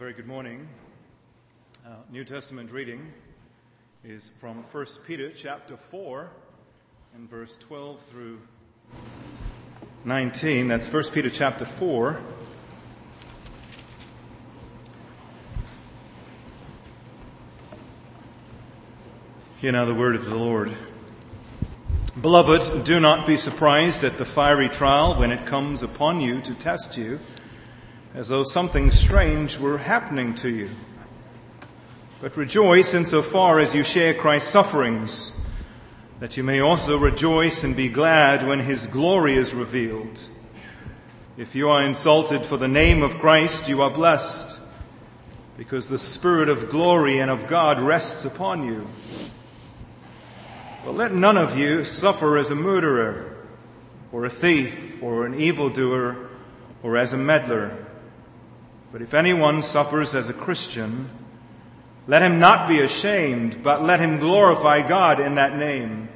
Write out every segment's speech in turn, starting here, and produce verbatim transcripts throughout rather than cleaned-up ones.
Very good morning. Uh, New Testament reading is from First Peter chapter four and verse twelve through nineteen. That's First Peter chapter four. Hear now the word of the Lord. Beloved, do not be surprised at the fiery trial when it comes upon you to test you, as though something strange were happening to you. But rejoice insofar as you share Christ's sufferings, that you may also rejoice and be glad when his glory is revealed. If you are insulted for the name of Christ, you are blessed, because the Spirit of glory and of God rests upon you. But let none of you suffer as a murderer, or a thief, or an evildoer, or as a meddler. But if anyone suffers as a Christian, let him not be ashamed, but let him glorify God in that name.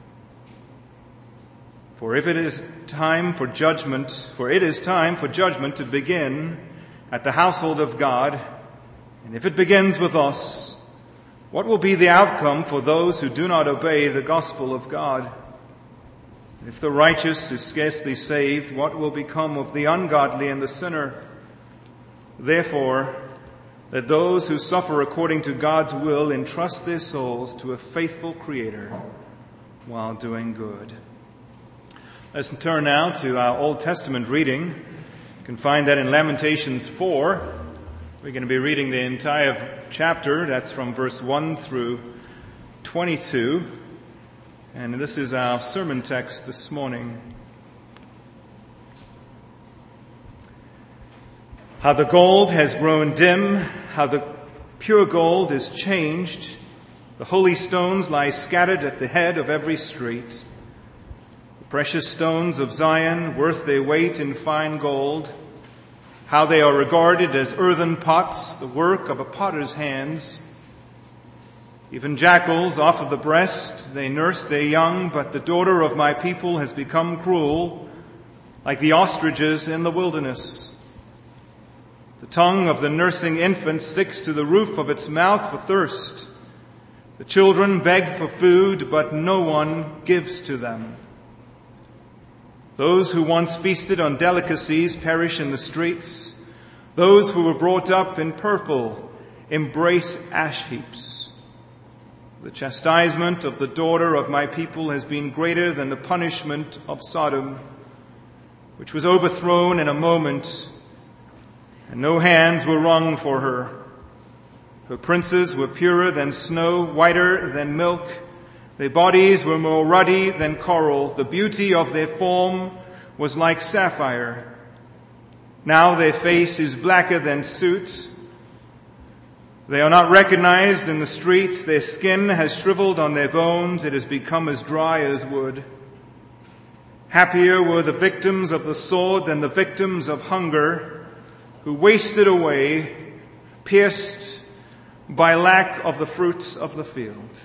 For if it is time for judgment, for it is time for judgment to begin at the household of God, and if it begins with us, what will be the outcome for those who do not obey the gospel of God? If the righteous is scarcely saved, what will become of the ungodly and the sinner? Therefore, let those who suffer according to God's will entrust their souls to a faithful Creator while doing good. Let's turn now to our Old Testament reading. You can find that in Lamentations four. We're going to be reading the entire chapter. That's from verse one through twenty-two. And this is our sermon text this morning. How the gold has grown dim, how the pure gold is changed. The holy stones lie scattered at the head of every street. The precious stones of Zion, worth their weight in fine gold. How they are regarded as earthen pots, the work of a potter's hands. Even jackals offer the breast, they nurse their young, but the daughter of my people has become cruel, like the ostriches in the wilderness. The tongue of the nursing infant sticks to the roof of its mouth for thirst. The children beg for food, but no one gives to them. Those who once feasted on delicacies perish in the streets. Those who were brought up in purple embrace ash heaps. The chastisement of the daughter of my people has been greater than the punishment of Sodom, which was overthrown in a moment, and no hands were wrung for her. Her princes were purer than snow, whiter than milk. Their bodies were more ruddy than coral. The beauty of their form was like sapphire. Now their face is blacker than soot. They are not recognized in the streets. Their skin has shriveled on their bones. It has become as dry as wood. Happier were the victims of the sword than the victims of hunger, who wasted away, pierced by lack of the fruits of the field.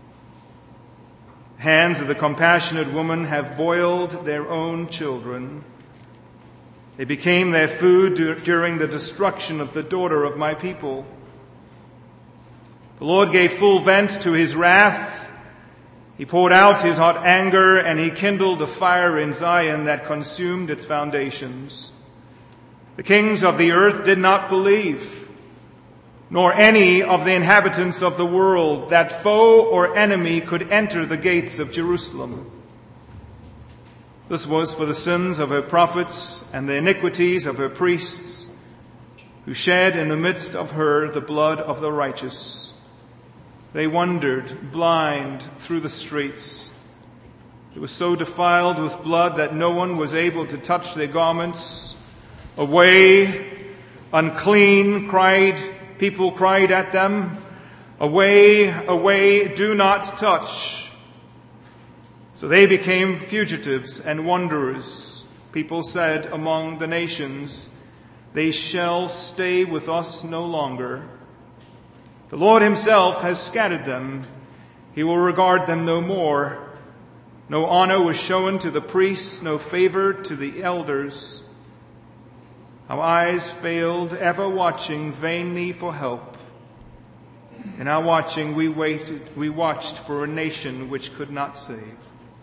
Hands of the compassionate woman have boiled their own children. They became their food during the destruction of the daughter of my people. The Lord gave full vent to his wrath. He poured out his hot anger, and he kindled a fire in Zion that consumed its foundations. The kings of the earth did not believe, nor any of the inhabitants of the world, that foe or enemy could enter the gates of Jerusalem. This was for the sins of her prophets and the iniquities of her priests, who shed in the midst of her the blood of the righteous. They wandered blind through the streets. It was so defiled with blood that no one was able to touch their garments. Away, unclean, cried, people cried at them. Away, away, do not touch. So they became fugitives and wanderers. People said among the nations, they shall stay with us no longer. The Lord himself has scattered them. He will regard them no more. No honor was shown to the priests, no favor to the elders. Our eyes failed, ever watching vainly for help. In our watching, we waited, we watched for a nation which could not save.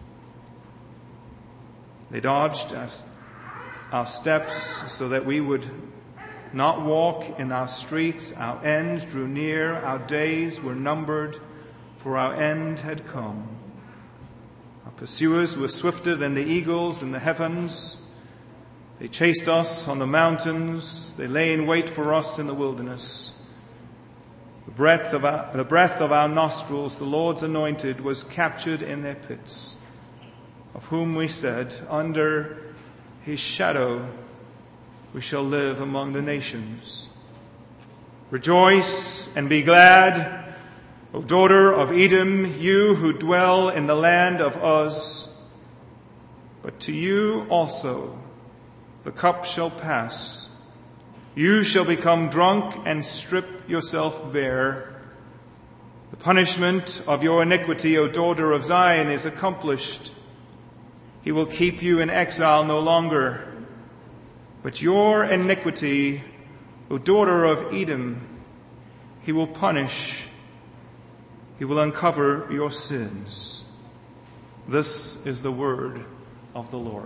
They dodged our, our steps so that we would not walk in our streets. Our end drew near, our days were numbered, for our end had come. Our pursuers were swifter than the eagles in the heavens. They chased us on the mountains. They lay in wait for us in the wilderness. The breath of our, the breath of our nostrils, the Lord's anointed, was captured in their pits, of whom we said, under his shadow we shall live among the nations. Rejoice and be glad, O daughter of Edom, you who dwell in the land of Uz. But to you also the cup shall pass. You shall become drunk and strip yourself bare. The punishment of your iniquity, O daughter of Zion, is accomplished. He will keep you in exile no longer. But your iniquity, O daughter of Edom, he will punish. He will uncover your sins. This is the word of the Lord.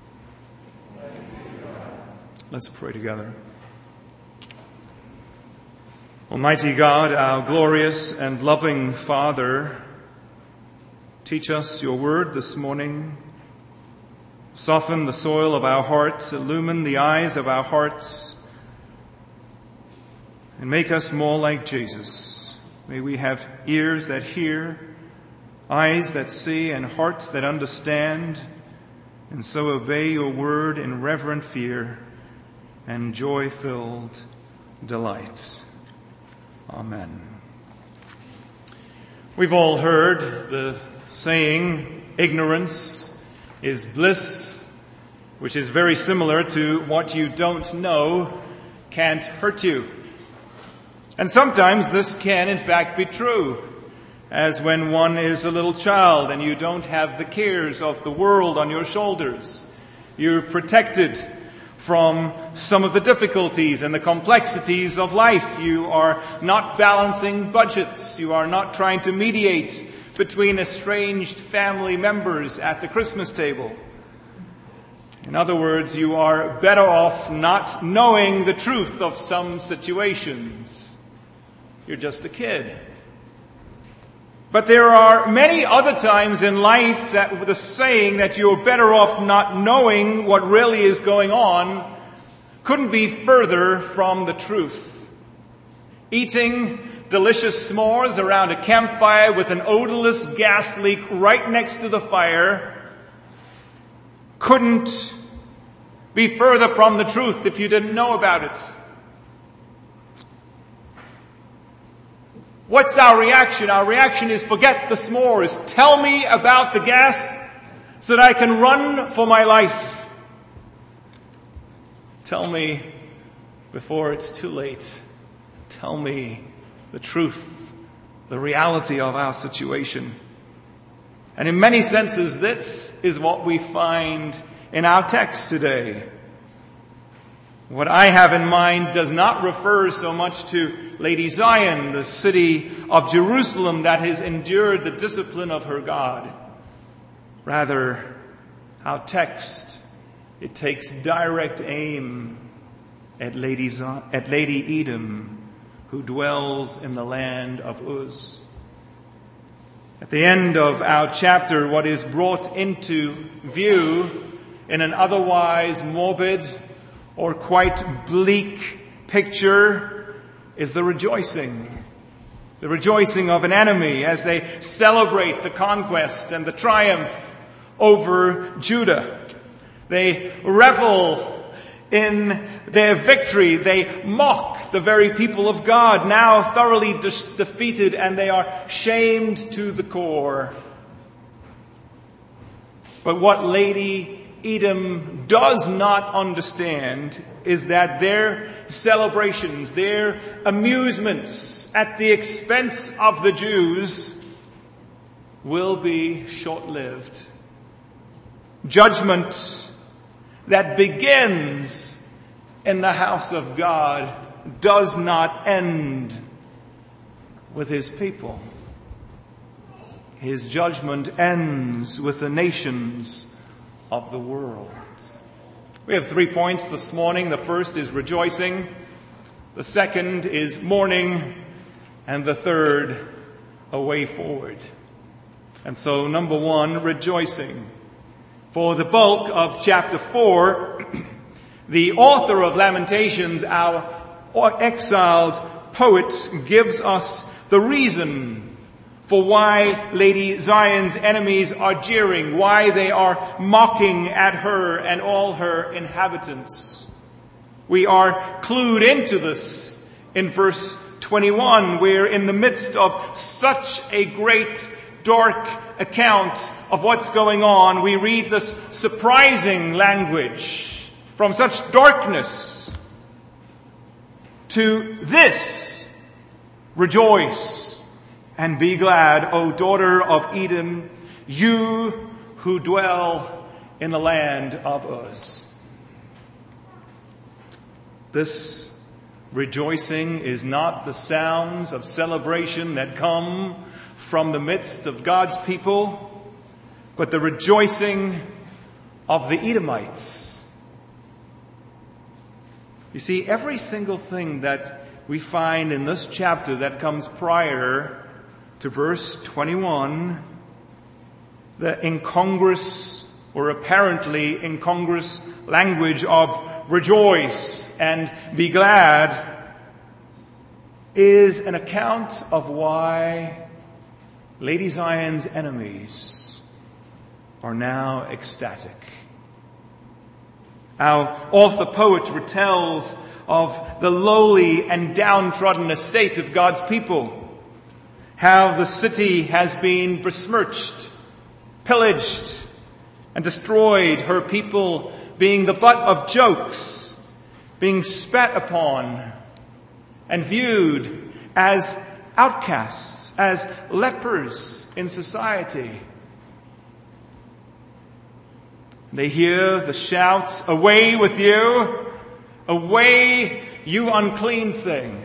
Let's pray together. Almighty God, our glorious and loving Father, teach us your word this morning. Soften the soil of our hearts, illumine the eyes of our hearts, and make us more like Jesus. May we have ears that hear, eyes that see, and hearts that understand, and so obey your word in reverent fear and joy-filled delight. Amen. We've all heard the saying, ignorance is bliss, which is very similar to what you don't know can't hurt you. And sometimes this can in fact be true, as when one is a little child and you don't have the cares of the world on your shoulders. You're protected from some of the difficulties and the complexities of life. You are not balancing budgets. You are not trying to mediate between estranged family members at the Christmas table. In other words, you are better off not knowing the truth of some situations. You're just a kid. But there are many other times in life that the saying that you're better off not knowing what really is going on couldn't be further from the truth. Eating delicious s'mores around a campfire with an odorless gas leak right next to the fire couldn't be further from the truth if you didn't know about it. What's our reaction? Our reaction is, forget the s'mores. Tell me about the gas so that I can run for my life. Tell me before it's too late. Tell me the truth, the reality of our situation. And in many senses, this is what we find in our text today. What I have in mind does not refer so much to Lady Zion, the city of Jerusalem that has endured the discipline of her God. Rather, our text, it takes direct aim at Lady, Z- at Lady Edom, who dwells in the land of Uz. At the end of our chapter, what is brought into view in an otherwise morbid or quite bleak picture is the rejoicing. The rejoicing of an enemy as they celebrate the conquest and the triumph over Judah. They revel in their victory. They mock the very people of God, now thoroughly de- defeated, and they are shamed to the core. But what Lady Edom does not understand is that their celebrations, their amusements at the expense of the Jews will be short-lived. Judgment that begins in the house of God does not end with his people. His judgment ends with the nations of the world. We have three points this morning. The first is rejoicing. The second is mourning. And the third, a way forward. And so, number one, rejoicing. For the bulk of chapter four, the author of Lamentations, our exiled poet, gives us the reason for why Lady Zion's enemies are jeering, why they are mocking at her and all her inhabitants. We are clued into this in verse twenty-one, where in the midst of such a great dark account of what's going on, we read this surprising language from such darkness to this: rejoice and be glad, O daughter of Edom, you who dwell in the land of Uz. This rejoicing is not the sounds of celebration that come from the midst of God's people, but the rejoicing of the Edomites. You see, every single thing that we find in this chapter that comes prior to verse twenty-one, the incongruous or apparently incongruous language of rejoice and be glad, is an account of why Lady Zion's enemies are now ecstatic. Our author poet retells of the lowly and downtrodden estate of God's people, how the city has been besmirched, pillaged, and destroyed, her people being the butt of jokes, being spat upon, and viewed as outcasts, as lepers in society. They hear the shouts, "Away with you! Away, you unclean thing!"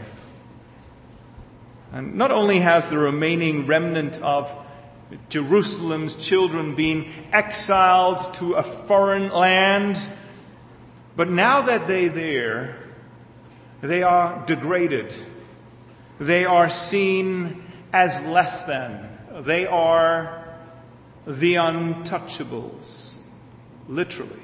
And not only has the remaining remnant of Jerusalem's children been exiled to a foreign land, but now that they're there, they are degraded. They are seen as less than. They are the untouchables, literally.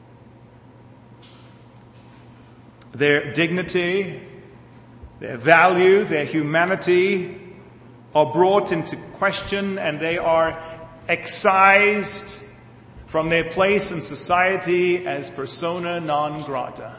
Their dignity, their value, their humanity are brought into question, and they are excised from their place in society as persona non grata.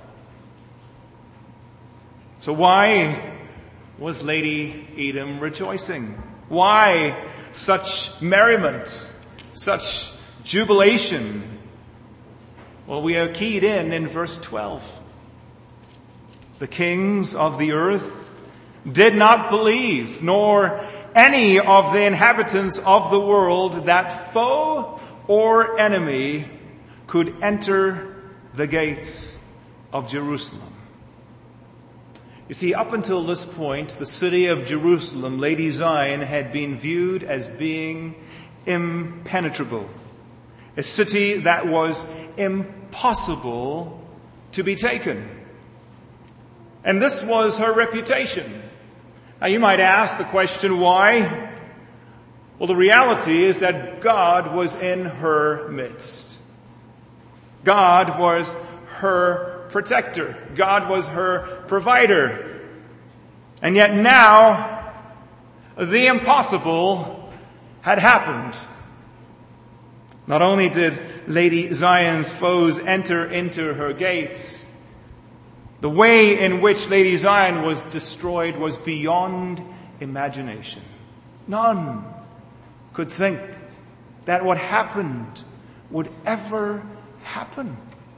So why was Lady Edom rejoicing? Why such merriment, such jubilation? Well, we are keyed in in verse twelve. The kings of the earth did not believe, nor any of the inhabitants of the world, that foe or enemy could enter the gates of Jerusalem. You see, up until this point, the city of Jerusalem, Lady Zion, had been viewed as being impenetrable. A city that was impossible to be taken. And this was her reputation. Now you might ask the question, why? Well, the reality is that God was in her midst. God was her protector. God was her provider. And yet now, the impossible had happened. Not only did Lady Zion's foes enter into her gates, the way in which Lady Zion was destroyed was beyond imagination. None could think that what happened would ever happen.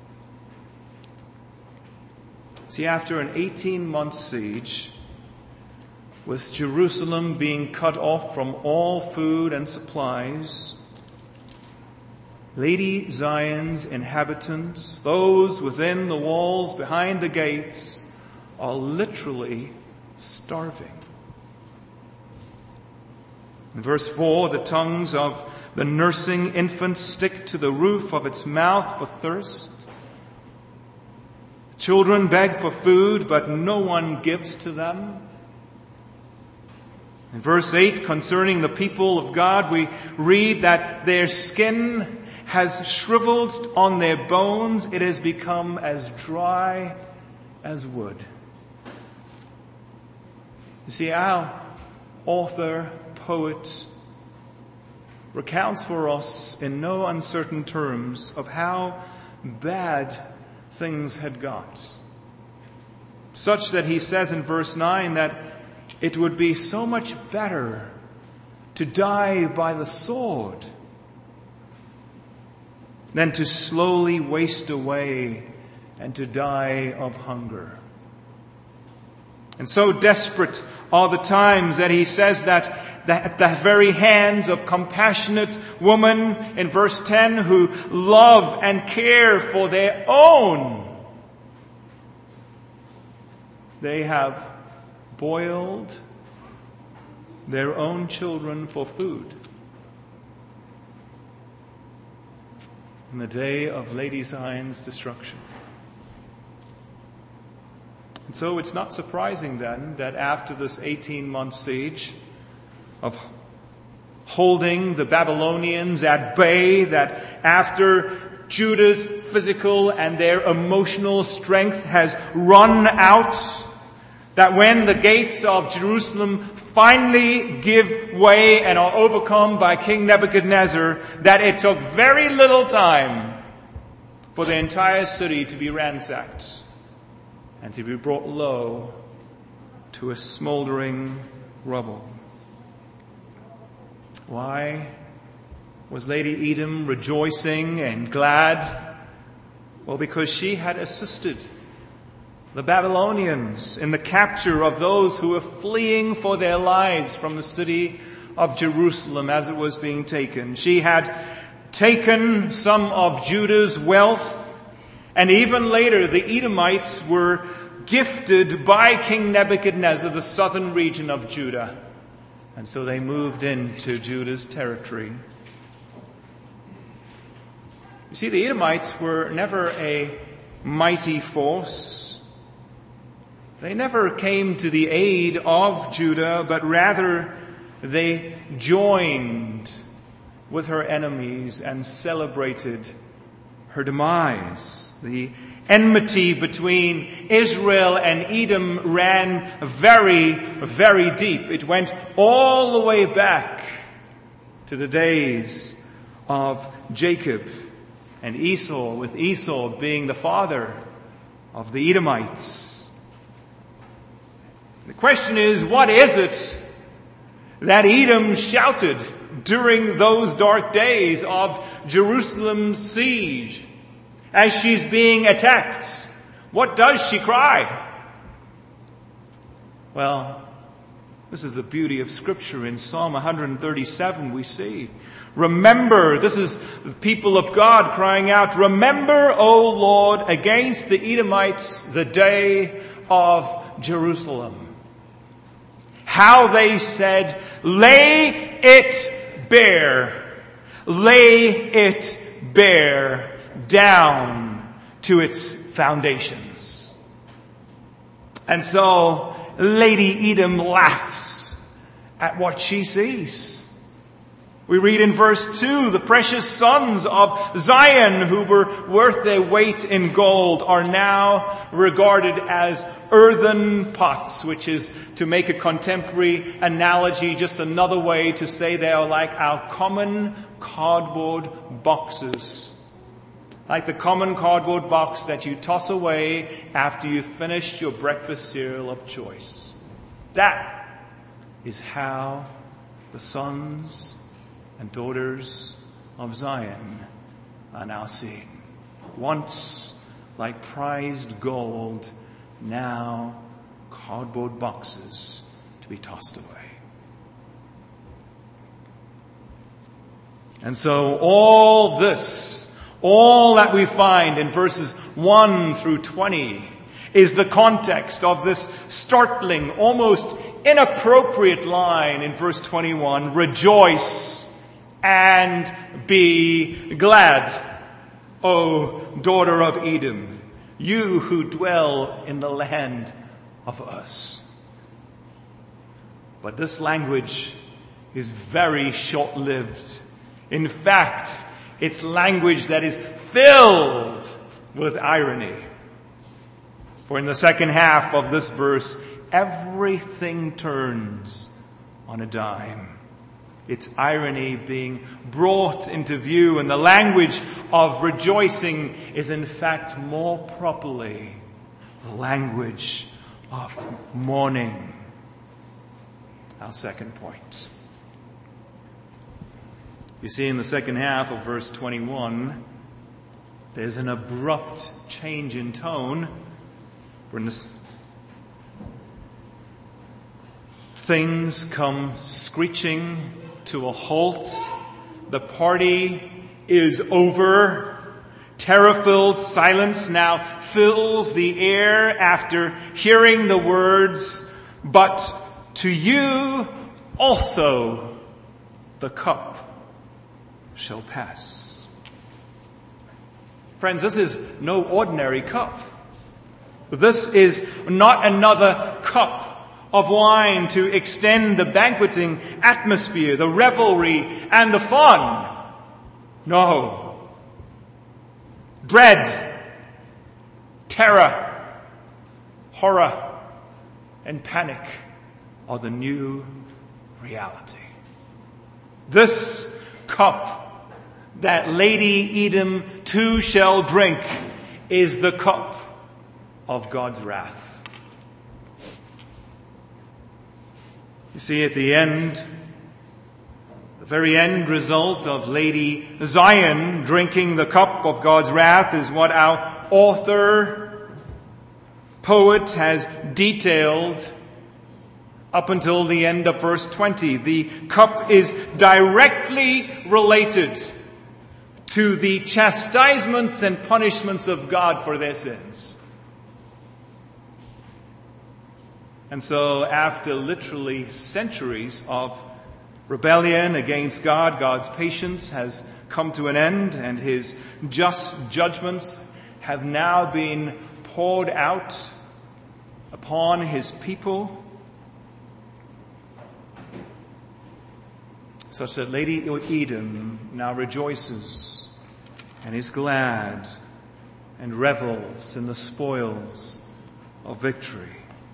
See, after an eighteen-month siege, with Jerusalem being cut off from all food and supplies, Lady Zion's inhabitants, those within the walls, behind the gates, are literally starving. In verse four, the tongues of the nursing infant stick to the roof of its mouth for thirst. Children beg for food, but no one gives to them. In verse eight, concerning the people of God, we read that their skin has shriveled on their bones. It has become as dry as wood. You see, our author, poet, recounts for us in no uncertain terms of how bad things had got. Such that he says in verse nine that it would be so much better to die by the sword than to slowly waste away and to die of hunger. And so desperate are the times that he says that, that at the very hands of compassionate women in verse ten who love and care for their own, they have boiled their own children for food. In the day of Lady Zion's destruction. And so it's not surprising then that after this eighteen-month siege of holding the Babylonians at bay, that after Judah's physical and their emotional strength has run out, that when the gates of Jerusalem finally give way and are overcome by King Nebuchadnezzar, that it took very little time for the entire city to be ransacked and to be brought low to a smoldering rubble. Why was Lady Edom rejoicing and glad? Well, because she had assisted the Babylonians in the capture of those who were fleeing for their lives from the city of Jerusalem as it was being taken. She had taken some of Judah's wealth, and even later the Edomites were gifted by King Nebuchadnezzar the southern region of Judah. And so they moved into Judah's territory. You see, the Edomites were never a mighty force. They never came to the aid of Judah, but rather they joined with her enemies and celebrated her demise. The enmity between Israel and Edom ran very, very deep. It went all the way back to the days of Jacob and Esau, with Esau being the father of the Edomites. The question is, what is it that Edom shouted during those dark days of Jerusalem's siege as she's being attacked? What does she cry? Well, this is the beauty of Scripture. In Psalm one thirty-seven we see, remember, this is the people of God crying out, remember, O Lord, against the Edomites the day of Jerusalem. How they said, lay it bare, lay it bare down to its foundations. And so Lady Edom laughs at what she sees. We read in verse two, the precious sons of Zion who were worth their weight in gold are now regarded as earthen pots, which is, to make a contemporary analogy, just another way to say they are like our common cardboard boxes. Like the common cardboard box that you toss away after you've finished your breakfast cereal of choice. That is how the sons and daughters of Zion are now seen. Once like prized gold, now cardboard boxes to be tossed away. And so all this, all that we find in verses one through twenty is the context of this startling, almost inappropriate line in verse twenty-one, rejoice and be glad, O daughter of Edom, you who dwell in the land of Uz. But this language is very short-lived. In fact, it's language that is filled with irony. For in the second half of this verse, everything turns on a dime. Its irony being brought into view, and the language of rejoicing is in fact more properly the language of mourning. Our second point. You see, in the second half of verse twenty-one, there's an abrupt change in tone. When this, things come screeching to a halt. The party is over. Terror-filled silence now fills the air after hearing the words, "But to you also the cup shall pass." Friends, this is no ordinary cup. This is not another cup of wine to extend the banqueting atmosphere, the revelry, and the fun. No. Dread, terror, horror, and panic are the new reality. This cup that Lady Edom too shall drink is the cup of God's wrath. You see, at the end, the very end result of Lady Zion drinking the cup of God's wrath is what our author, poet, has detailed up until the end of verse twenty. The cup is directly related to the chastisements and punishments of God for their sins. And so after literally centuries of rebellion against God, God's patience has come to an end, and his just judgments have now been poured out upon his people, such that Lady Edom now rejoices and is glad and revels in the spoils of victory.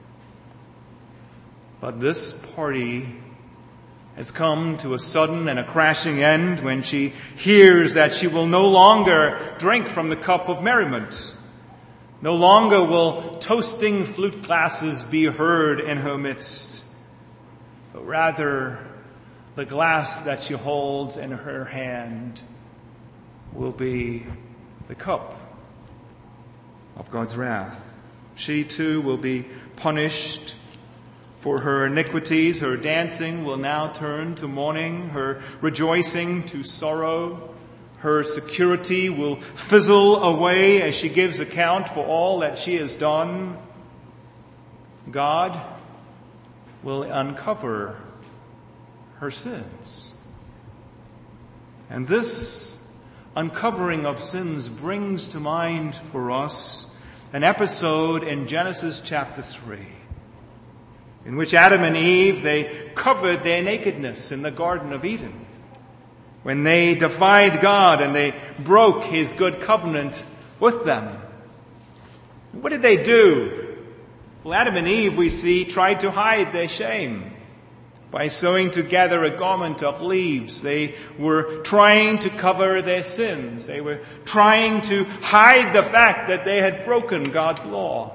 But this party has come to a sudden and a crashing end when she hears that she will no longer drink from the cup of merriment. No longer will toasting flute glasses be heard in her midst, but rather the glass that she holds in her hand will be the cup of God's wrath. She too will be punished for her iniquities. Her dancing will now turn to mourning, her rejoicing to sorrow. Her security will fizzle away as she gives account for all that she has done. God will uncover her sins. And this uncovering of sins brings to mind for us an episode in Genesis chapter three, in which Adam and Eve, they covered their nakedness in the Garden of Eden, when they defied God and they broke his good covenant with them. What did they do? Well, Adam and Eve, we see, tried to hide their shame by sewing together a garment of leaves. They were trying to cover their sins. They were trying to hide the fact that they had broken God's law.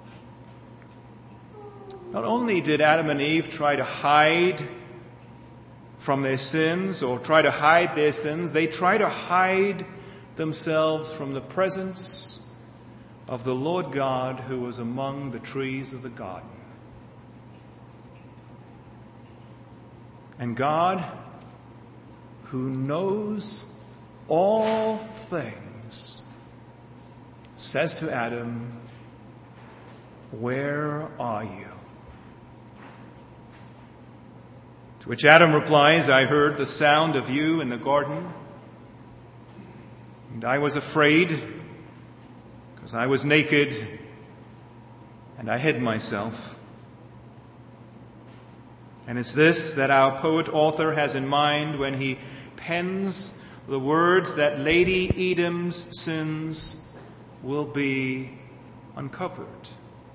Not only did Adam and Eve try to hide from their sins or try to hide their sins, they try to hide themselves from the presence of the Lord God who was among the trees of the garden. And God, who knows all things, says to Adam, "Where are you?" To which Adam replies, "I heard the sound of you in the garden, and I was afraid because I was naked and I hid myself." And it's this that our poet-author has in mind when he pens the words that Lady Edom's sins will be uncovered.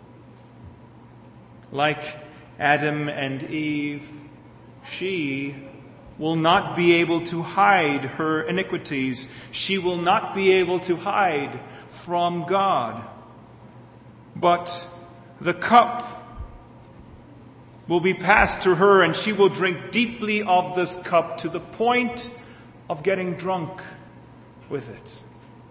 Like Adam and Eve, she will not be able to hide her iniquities. She will not be able to hide from God. But the cup will be passed to her, and she will drink deeply of this cup to the point of getting drunk with it.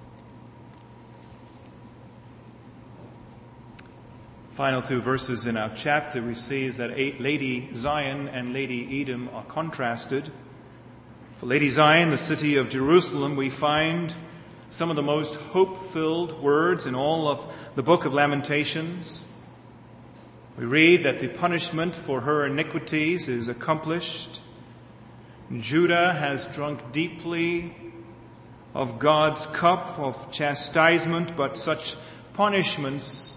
Final two verses in our chapter we see is that Lady Zion and Lady Edom are contrasted. For Lady Zion, the city of Jerusalem, we find some of the most hope-filled words in all of the book of Lamentations. We read that the punishment for her iniquities is accomplished. Judah has drunk deeply of God's cup of chastisement, but such punishments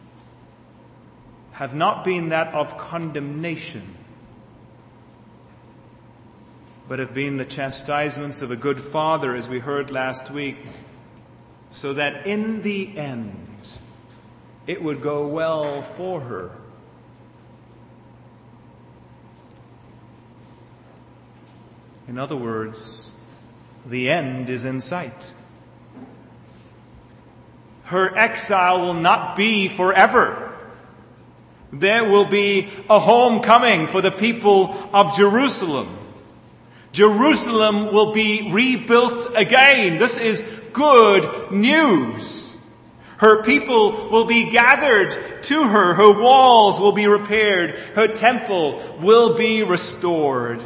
have not been that of condemnation, but have been the chastisements of a good father, as we heard last week, so that in the end it would go well for her. In other words, the end is in sight. Her exile will not be forever. There will be a homecoming for the people of Jerusalem. Jerusalem will be rebuilt again. This is good news. Her people will be gathered to her. Her walls will be repaired. Her temple will be restored.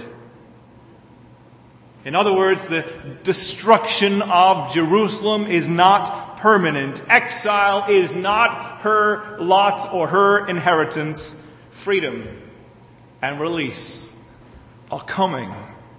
In other words, the destruction of Jerusalem is not permanent. Exile is not her lot or her inheritance. Freedom and release are coming.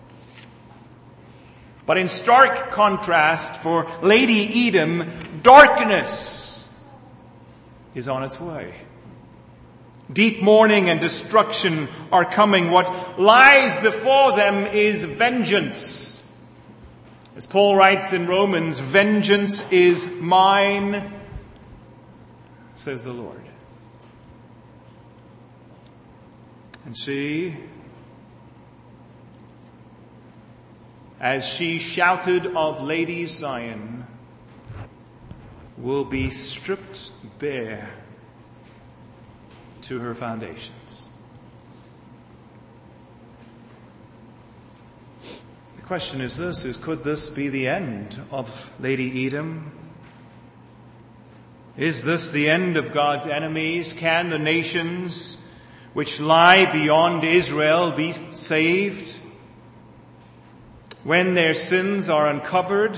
But in stark contrast, for Lady Edom, darkness is on its way. Deep mourning and destruction are coming. What lies before them is vengeance. As Paul writes in Romans, "Vengeance is mine, says the Lord." And she, as she shouted of Lady Zion, will be stripped bare to her foundations. The question is this, is could this be the end of Lady Edom? Is this the end of God's enemies? Can the nations which lie beyond Israel be saved? When their sins are uncovered,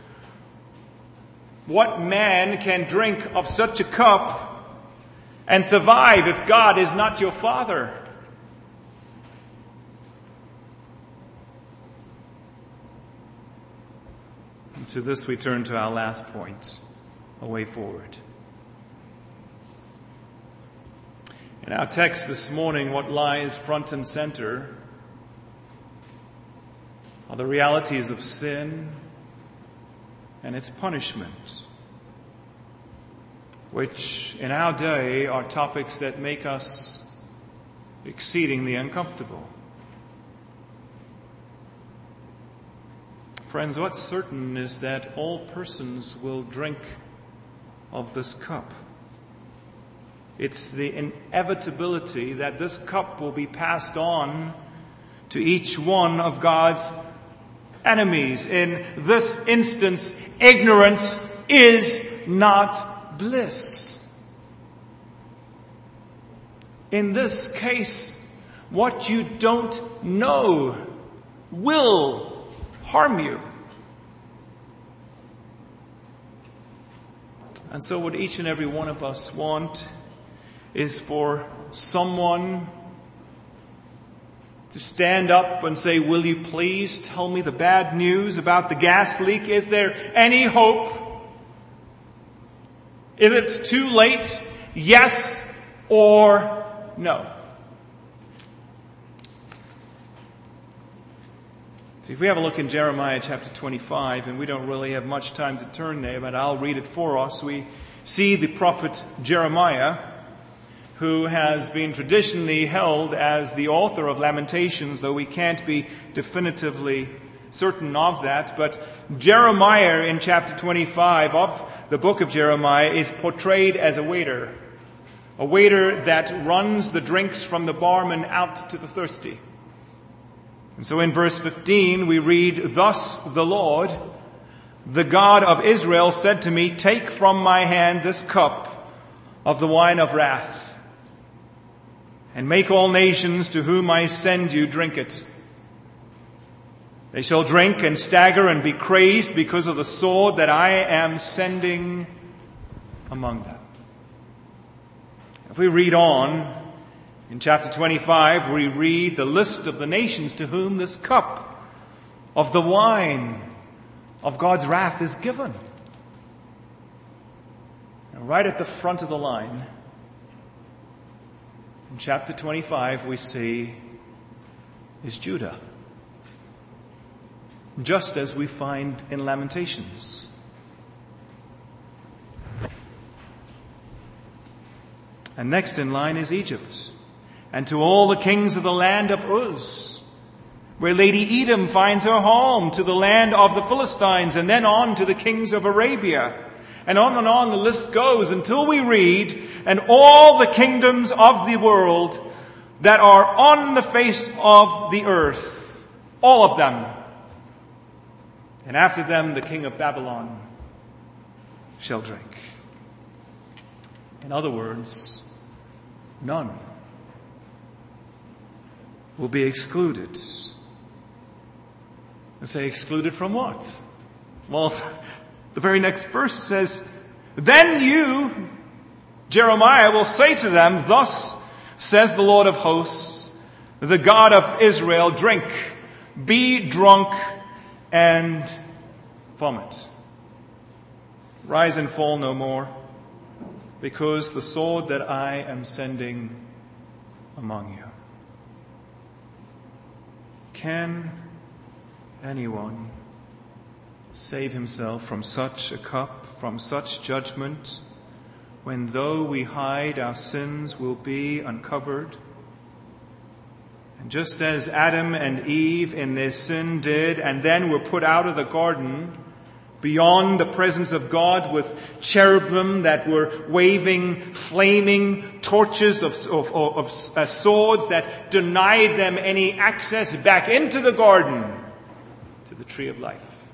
what man can drink of such a cup and survive if God is not your Father? And to this we turn to our last point, a way forward. In our text this morning, what lies front and center are the realities of sin and its punishment, which in our day are topics that make us exceedingly uncomfortable. Friends, what's certain is that all persons will drink of this cup. It's the inevitability that this cup will be passed on to each one of God's enemies. In this instance, ignorance is not bliss. In this case, what you don't know will harm you. And so what each and every one of us want is for someone to stand up and say, will you please tell me the bad news about the gas leak? Is there any hope? Is it too late? Yes or no? See, if we have a look in Jeremiah chapter twenty-five, and we don't really have much time to turn there, but I'll read it for us. We see the prophet Jeremiah, who has been traditionally held as the author of Lamentations, though we can't be definitively certain of that. But Jeremiah in chapter twenty-five of the book of Jeremiah is portrayed as a waiter, a waiter that runs the drinks from the barman out to the thirsty. And so in verse fifteen we read, "Thus the Lord, the God of Israel, said to me, take from my hand this cup of the wine of wrath, and make all nations to whom I send you drink it. They shall drink and stagger and be crazed because of the sword that I am sending among them." If we read on, in chapter twenty-five, we read the list of the nations to whom this cup of the wine of God's wrath is given. And right at the front of the line, in chapter twenty-five, we see is Judah. Just as we find in Lamentations. And next in line is Egypt. And to all the kings of the land of Uz, where Lady Edom finds her home, to the land of the Philistines, and then on to the kings of Arabia. And on and on the list goes until we read, and all the kingdoms of the world that are on the face of the earth, all of them. And after them the king of Babylon shall drink. In other words, none will be excluded. And say, excluded from what? Well, the very next verse says, "Then you, Jeremiah, will say to them, thus says the Lord of hosts, the God of Israel, drink, be drunk, and vomit. Rise and fall no more, because the sword that I am sending among you." Can anyone save himself from such a cup, from such judgment, when though we hide, our sins will be uncovered? And just as Adam and Eve in their sin did, and then were put out of the garden, beyond the presence of God, with cherubim that were waving flaming torches of, of, of, of uh, swords that denied them any access back into the garden to the tree of life.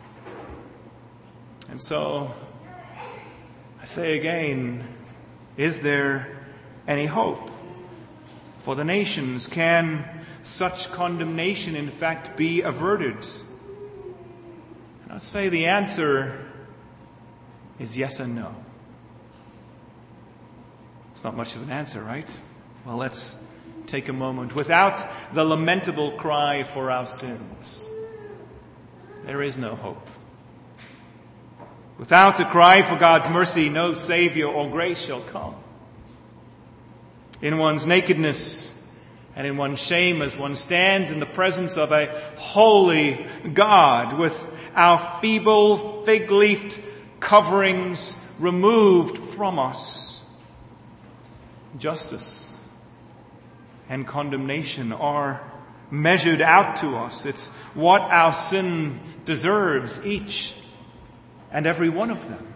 And so, I say again, is there any hope for the nations? Can such condemnation in fact be averted? I'd say the answer is yes and no. It's not much of an answer, right? Well, let's take a moment. Without the lamentable cry for our sins, there is no hope. Without a cry for God's mercy, no Savior or grace shall come. In one's nakedness and in one's shame, as one stands in the presence of a holy God, with our feeble fig-leafed coverings removed from us, justice and condemnation are measured out to us. It's what our sin deserves, each and every one of them.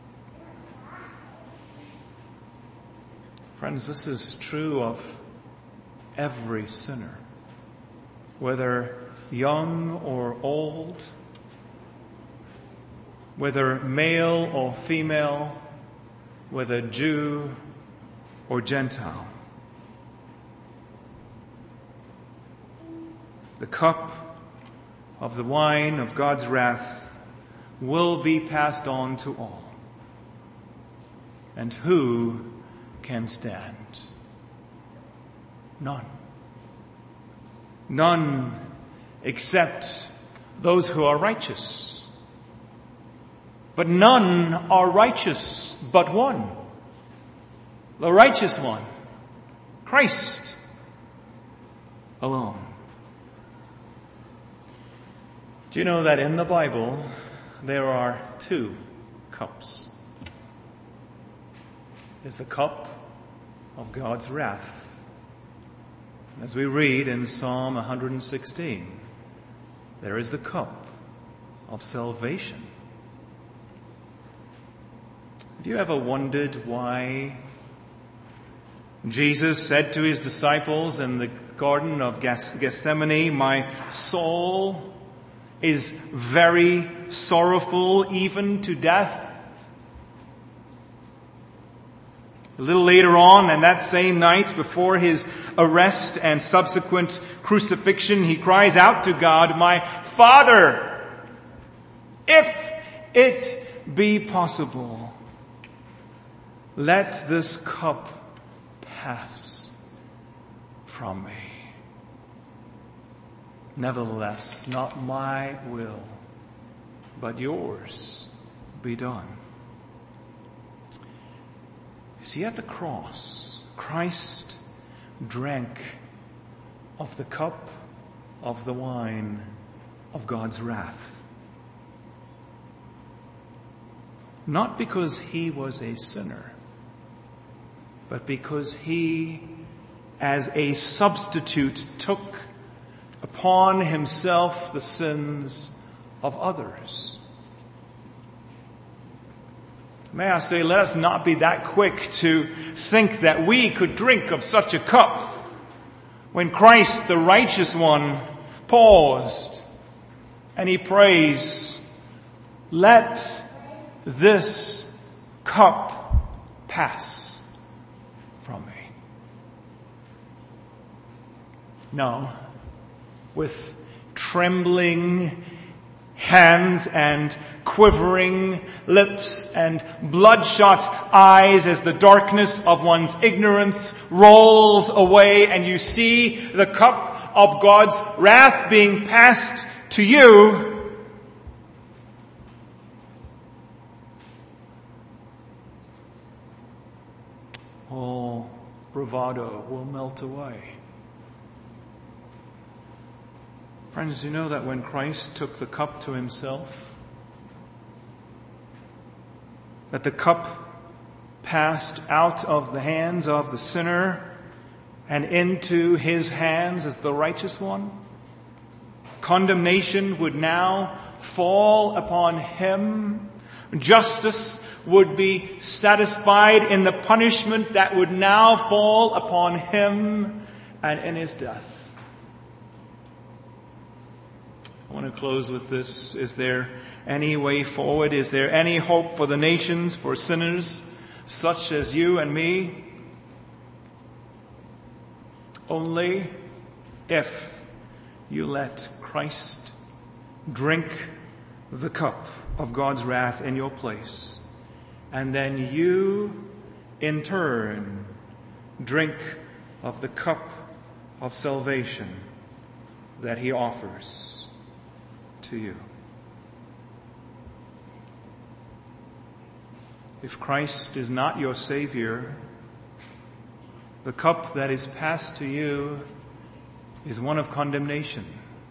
Friends, this is true of every sinner, whether young or old, whether male or female, whether Jew or Gentile. The cup of the wine of God's wrath will be passed on to all. And who can stand? None. None except those who are righteous. But none are righteous but one, the righteous one, Christ alone. Do you know that in the Bible there are two cups? There's the cup of God's wrath. As we read in Psalm one hundred sixteen, there is the cup of salvation. Have you ever wondered why Jesus said to his disciples in the Garden of Gethsemane, "My soul is very sorrowful, even to death"? A little later on, and that same night before his arrest and subsequent crucifixion, he cries out to God, "My Father, if it be possible, let this cup pass from me. Nevertheless, not my will, but yours be done." You see, at the cross, Christ drank of the cup of the wine of God's wrath. Not because he was a sinner, but because he, as a substitute, took upon himself the sins of others. May I say, let us not be that quick to think that we could drink of such a cup when Christ, the righteous one, paused and he prays, "Let this cup pass from me." No, with trembling hands and quivering lips and bloodshot eyes, as the darkness of one's ignorance rolls away and you see the cup of God's wrath being passed to you, all bravado will melt away. Friends, do you know that when Christ took the cup to himself, that the cup passed out of the hands of the sinner and into his hands as the righteous one? Condemnation would now fall upon him. Justice would be satisfied in the punishment that would now fall upon him and in his death. I want to close with this. Is there any way forward? Is there any hope for the nations, for sinners such as you and me? Only if you let Christ drink the cup of God's wrath in your place, and then you, in turn, drink of the cup of salvation that he offers to you. If Christ is not your Savior, the cup that is passed to you is one of condemnation.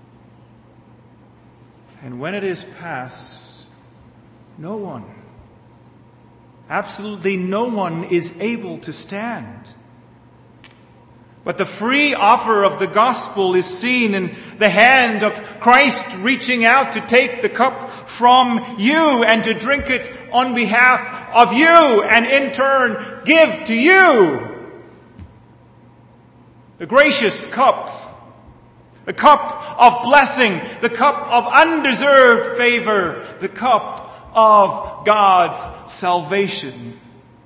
And when it is passed, no one, absolutely no one is able to stand. But the free offer of the gospel is seen in the hand of Christ reaching out to take the cup from you and to drink it on behalf of you, and in turn give to you the gracious cup, the cup of blessing, the cup of undeserved favor, the cup of God's salvation.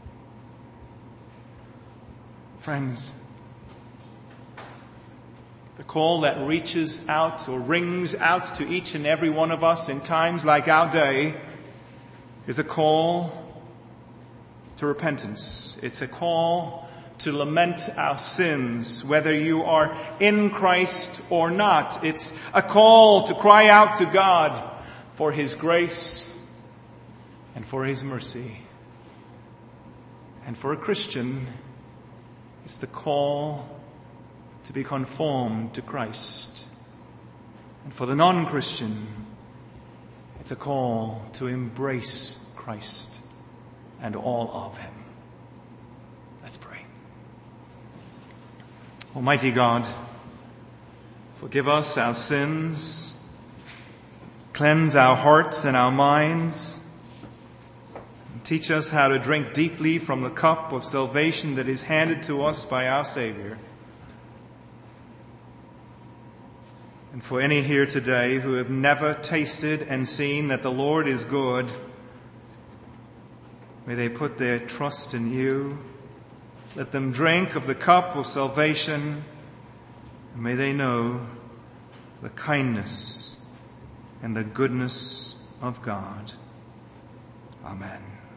Friends, The call that reaches out or rings out to each and every one of us in times like our day is a call to repentance. It's a call to lament our sins, whether you are in Christ or not. It's a call to cry out to God for His grace and for His mercy. And for a Christian, it's the call to be conformed to Christ. And for the non-Christian, it's a call to embrace Christ and all of Him. Let's pray. Almighty God, forgive us our sins, cleanse our hearts and our minds, and teach us how to drink deeply from the cup of salvation that is handed to us by our Savior. And for any here today who have never tasted and seen that the Lord is good, may they put their trust in You. Let them drink of the cup of salvation, and may they know the kindness and the goodness of God. Amen.